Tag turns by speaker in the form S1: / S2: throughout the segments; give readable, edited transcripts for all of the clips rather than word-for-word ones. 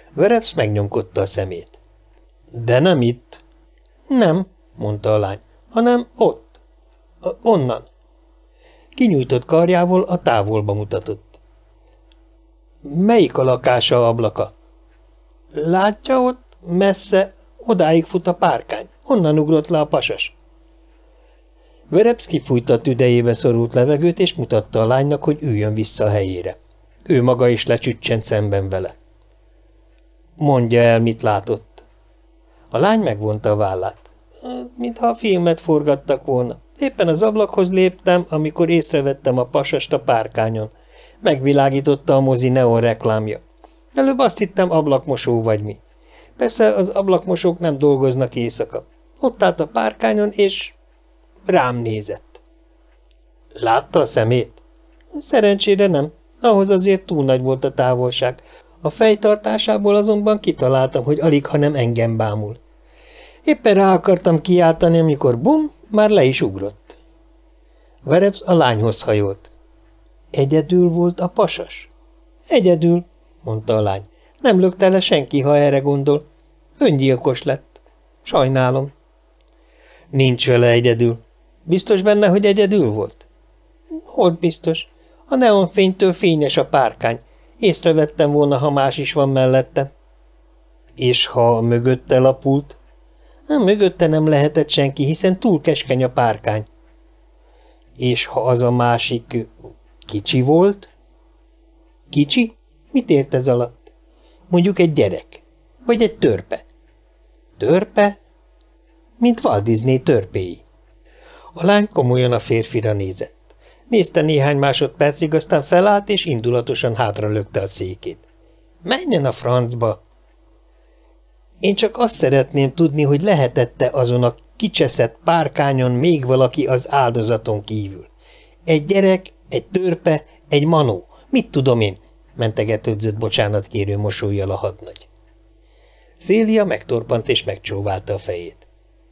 S1: Verebs megnyomkodta a szemét. De nem itt. Nem, mondta a lány, hanem ott. Onnan. Kinyújtott karjával a távolba mutatott. Melyik a lakása ablaka? Látja ott, messze, odáig fut a párkány. Onnan ugrott le a pasas. Verebs kifújta a tüdejébe szorult levegőt, és mutatta a lánynak, hogy üljön vissza a helyére. Ő maga is lecsüccsent szemben vele. Mondja el, mit látott. A lány megvonta a vállát. Mintha a filmet forgattak volna. Éppen az ablakhoz léptem, amikor észrevettem a pasast a párkányon. Megvilágította a mozi neon reklámja. Előbb azt hittem, ablakmosó vagy mi. Persze az ablakmosók nem dolgoznak éjszaka. Ott állt a párkányon, és rám nézett. Látta a szemét? Szerencsére nem. Ahhoz azért túl nagy volt a távolság. A fejtartásából azonban kitaláltam, hogy alig, ha nem engem bámul. Éppen rá akartam kiáltani, amikor bum, már le is ugrott. Verebs a lányhoz hajolt. Egyedül volt a pasas? Egyedül, mondta a lány. Nem lökte le senki, ha erre gondol. Öngyilkos lett. Sajnálom. Nincs vele egyedül. Biztos benne, hogy egyedül volt? Hogy biztos? A neonfénytől fényes a párkány. Észrevettem volna, ha más is van mellette. És ha mögötte lapult? Mögötte nem lehetett senki, hiszen túl keskeny a párkány. És ha az a másik kicsi volt? Kicsi? Mit ért ez alatt? Mondjuk egy gyerek. Vagy egy törpe. Törpe? Mint Walt Disney törpéi. A lány komolyan a férfira nézett. Nézte néhány másodpercig, aztán felállt, és indulatosan hátralökte a székét. Menjen a francba! Én csak azt szeretném tudni, hogy lehetette azon a kicseszett párkányon még valaki az áldozaton kívül. Egy gyerek, egy törpe, egy manó. Mit tudom én? Mentegetődzött bocsánatkérő mosollyal a hadnagy. Célia megtorpant és megcsóválta a fejét.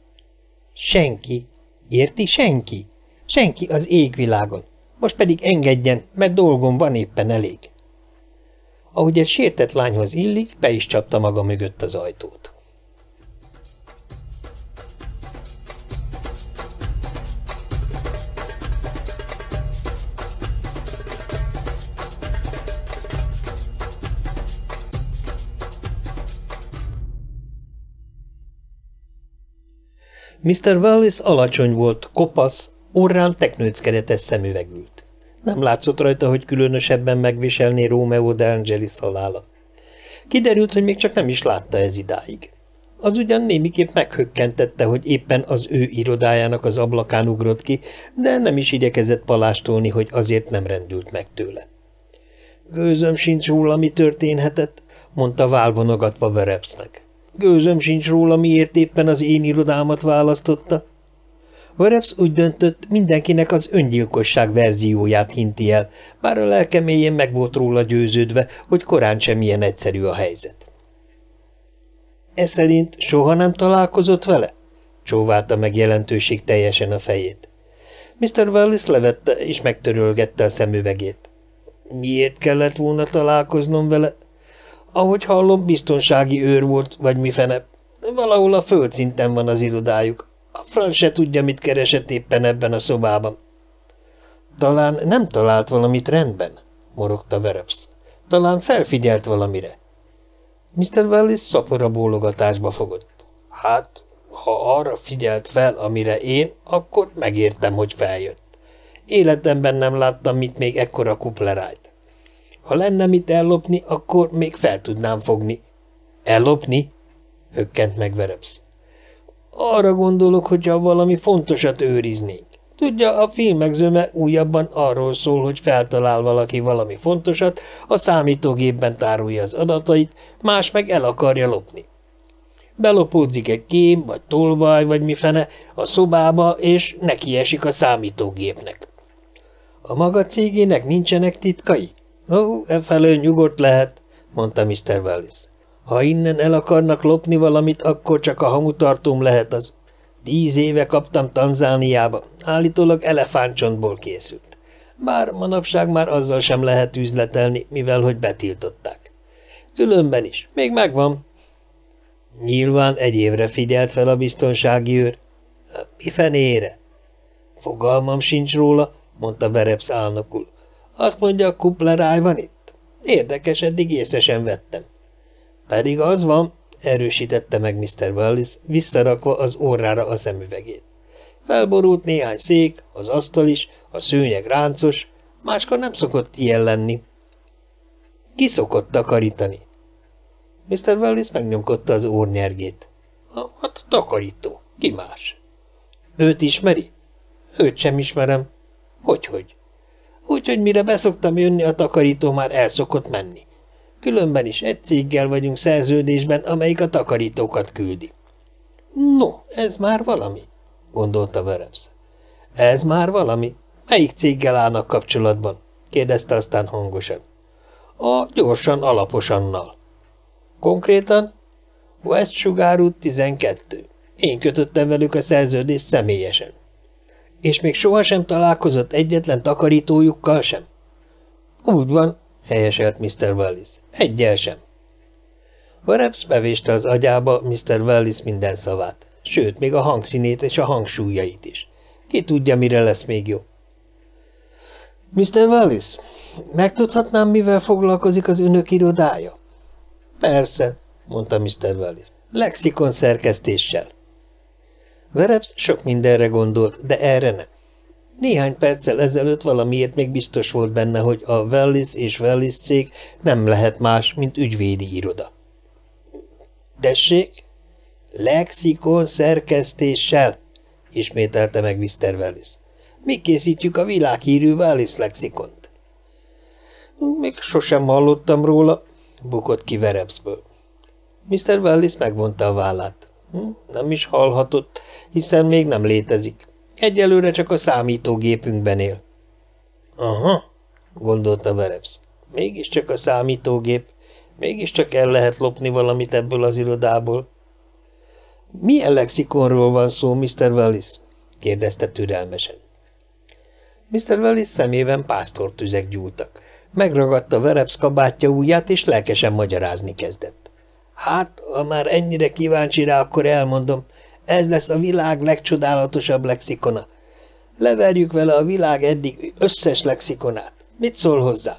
S1: Senki. Érti? Senki. Senki az égvilágon. Most pedig engedjen, mert dolgom van éppen elég. Ahogy egy sértett lányhoz illik, be is csapta maga mögött az ajtót. Mr. Wallis alacsony volt, kopasz, orrán teknőckeretes szemüveg ült. Nem látszott rajta, hogy különösebben megviselné Romeo de Angelis halála. Kiderült, hogy még csak nem is látta ez idáig. Az ugyan némiképp meghökkentette, hogy éppen az ő irodájának az ablakán ugrott ki, de nem is igyekezett palástolni, hogy azért nem rendült meg tőle. Gőzöm sincs róla, mi történhetett, mondta válvonogatva Verebsnek. Gőzöm sincs róla, miért éppen az én irodámat választotta. Verebs úgy döntött, mindenkinek az öngyilkosság verzióját hinti el, bár a lelke mélyén meg volt róla győződve, hogy korán sem ilyen egyszerű a helyzet. E szerint soha nem találkozott vele? Csóválta meg jelentőség teljesen a fejét. Mr. Wallis levette és megtörölgette a szemüvegét. Miért kellett volna találkoznom vele? Ahogy hallom, biztonsági őr volt, vagy mifene. Valahol a földszinten van az irodájuk. A franc se tudja, mit keresett éppen ebben a szobában. Talán nem talált valamit rendben, morogta Verebs. Talán felfigyelt valamire. Mr. Wallis szapora bólogatásba fogott. Hát, ha arra figyelt fel, amire én, akkor megértem, hogy feljött. Életemben nem láttam mit még ekkora kuplerájt. Ha lenne mit ellopni, akkor még fel tudnám fogni. Ellopni? Hökkent meg Verebs. Arra gondolok, hogyha valami fontosat őriznénk. Tudja, a filmek zöme újabban arról szól, hogy feltalál valaki valami fontosat, a számítógépben tárolja az adatait, más meg el akarja lopni. Belopódzik egy kém, vagy tolvaj, vagy mifene a szobába, és nekiesik a számítógépnek. A maga cégének nincsenek titkai? Ó, efelől nyugodt lehet, mondta Mr. Wallis. Ha innen el akarnak lopni valamit, akkor csak a hamutartóm lehet az. 10 éve kaptam Tanzániába, állítólag elefántcsontból készült. Bár manapság már azzal sem lehet üzletelni, mivel hogy betiltották. Különben is. Még megvan. Nyilván egy évre figyelt fel a biztonsági őr. Mi fenére? Fogalmam sincs róla, mondta Verebs álnokul. Azt mondja, a kupleráj van itt. Érdekes, eddig észre sem vettem. Pedig az van, erősítette meg Mr. Wallis, visszarakva az orrára a szemüvegét. Felborult néhány szék, az asztal is, a szőnyeg ráncos, máskor nem szokott ilyen lenni. Ki szokott takarítani? Mr. Wallis megnyomkodta az orrnyergét. Hát takarító, ki más? Őt ismeri? Őt sem ismerem. Hogyhogy? Úgyhogy mire beszoktam jönni, a takarító már el szokott menni. Különben is egy céggel vagyunk szerződésben, amelyik a takarítókat küldi. No, ez már valami, gondolta Verebs. Ez már valami. Melyik céggel állnak kapcsolatban? Kérdezte aztán hangosan. A gyorsan alaposannal. Konkrétan? West Sugar út 12. Én kötöttem velük a szerződést személyesen. És még sohasem találkozott egyetlen takarítójukkal sem? Úgy van, helyeselt Mr. Wallis. Egyel sem. Verebs bevéste az agyába Mr. Wallis minden szavát, sőt, még a hangszínét és a hangsúlyait is. Ki tudja, mire lesz még jó. Mr. Wallis, megtudhatnám, mivel foglalkozik az önök irodája? Persze, mondta Mr. Wallis. Lexikon szerkesztéssel. Verebs sok mindenre gondolt, de erre nem. Néhány perccel ezelőtt valamiért még biztos volt benne, hogy a Wallis és Wallis cég nem lehet más, mint ügyvédi iroda. Tessék? Lexikon szerkesztéssel, ismételte meg Mr. Wallis. Mi készítjük a világhírű Wallis lexikont. Még sosem hallottam róla, bukott ki Verebsből. Mr. Wallis megvonta a vállát. Nem is hallhatott, hiszen még nem létezik. Egyelőre csak a számítógépünkben él. Aha, gondolta Verebs. Mégiscsak a számítógép. Mégiscsak el lehet lopni valamit ebből az irodából. Milyen lexikonról van szó, Mr. Wallis? kérdezte türelmesen. Mr. Wallis szemében pásztortüzek gyúltak. Megragadta Verebs kabátja ujját, és lelkesen magyarázni kezdett. Hát, ha már ennyire kíváncsi rá, akkor elmondom, ez lesz a világ legcsodálatosabb lexikona. Leverjük vele a világ eddig összes lexikonát. Mit szól hozzá?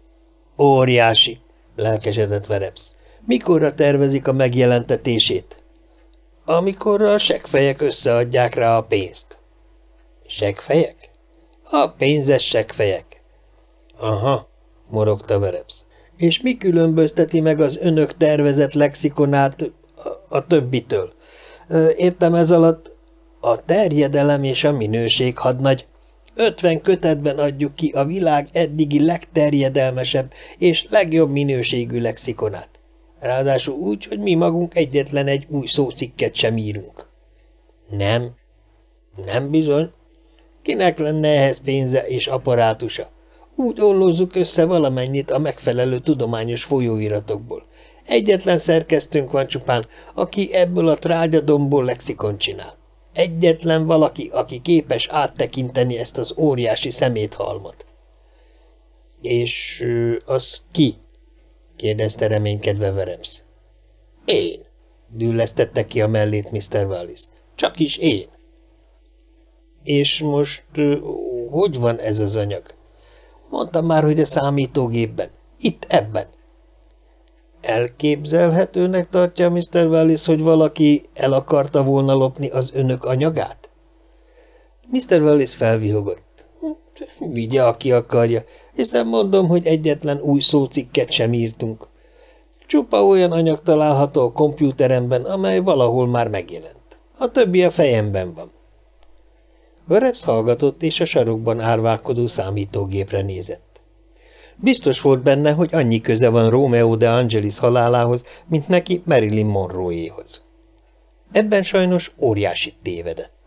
S1: Óriási, lelkesedett Verebs. Mikorra tervezik a megjelentetését? Amikorra a seggfejek összeadják rá a pénzt. Seggfejek? A pénzes seggfejek. Aha, morogta Verebs. És mi különbözteti meg az önök tervezett lexikonát a többitől? Értem ez alatt a terjedelem és a minőség hadnagy. 50 kötetben adjuk ki a világ eddigi legterjedelmesebb és legjobb minőségű lexikonát. Ráadásul úgy, hogy mi magunk egyetlen egy új szócikket sem írunk. Nem. Nem bizony. Kinek lenne ehhez pénze és apparátusa? Úgy ollózzuk össze valamennyit a megfelelő tudományos folyóiratokból. Egyetlen szerkesztőnk van csupán, aki ebből a trágyadomból lexikon csinál. Egyetlen valaki, aki képes áttekinteni ezt az óriási szeméthalmot. És az ki? kérdezte reménykedve Verebs. Én, düllesztette ki a mellét Mr. Wallis. Csak is én. És most hogy van ez az anyag? Mondtam már, hogy a számítógépben. Itt ebben. Elképzelhetőnek tartja Mr. Wallis, hogy valaki el akarta volna lopni az önök anyagát? Mr. Wallis felvihogott. Vigye, aki akarja, hiszen mondom, hogy egyetlen új szócikket sem írtunk. Csupa olyan anyag található a kompjúteremben, amely valahol már megjelent. A többi a fejemben van. Verebs hallgatott, és a sarokban árválkodó számítógépre nézett. Biztos volt benne, hogy annyi köze van Romeo de Angelis halálához, mint neki Marilyn Monroe-éhoz. Ebben sajnos óriásit tévedett.